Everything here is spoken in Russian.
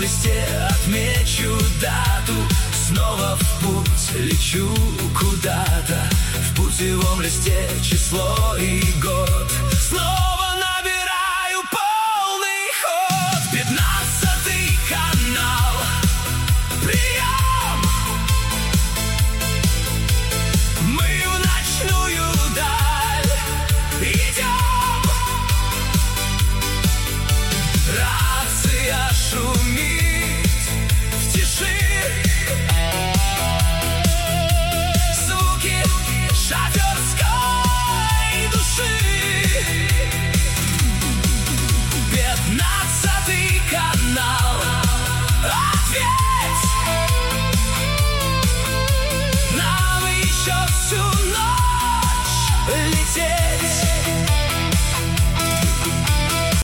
листе отмечу дату. Снова в путь лечу куда-то. В путевом листе число и год. Снова набираю полный ход. 15-й канал. Прием! Мы в ночную даль идем. Рация шумит в тиши. Звуки шоферской души. 15-й канал.